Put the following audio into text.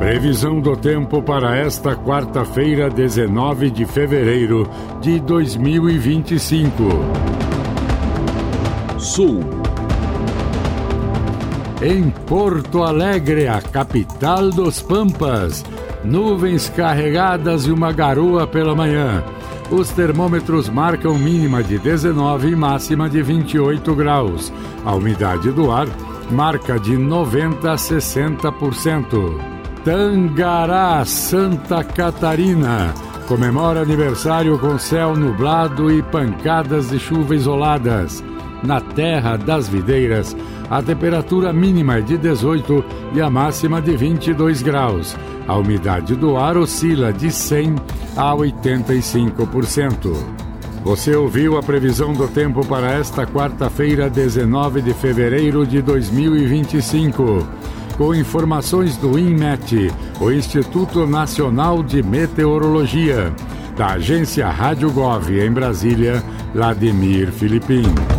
Previsão do tempo para esta quarta-feira, 19 de fevereiro de 2025. Sul. Em Porto Alegre, a capital dos Pampas, nuvens carregadas e uma garoa pela manhã. Os termômetros marcam mínima de 19 e máxima de 28 graus. A umidade do ar marca de 90% a 60%. Tangará, Santa Catarina, comemora aniversário com céu nublado e pancadas de chuva isoladas. Na Terra das Videiras, a temperatura mínima é de 18 e a máxima de 22 graus. A umidade do ar oscila de 100% a 85%. Você ouviu a previsão do tempo para esta quarta-feira, 19 de fevereiro de 2025. Com informações do INMET, o Instituto Nacional de Meteorologia. Da agência Rádio Gov, em Brasília, Vladimir Filipim.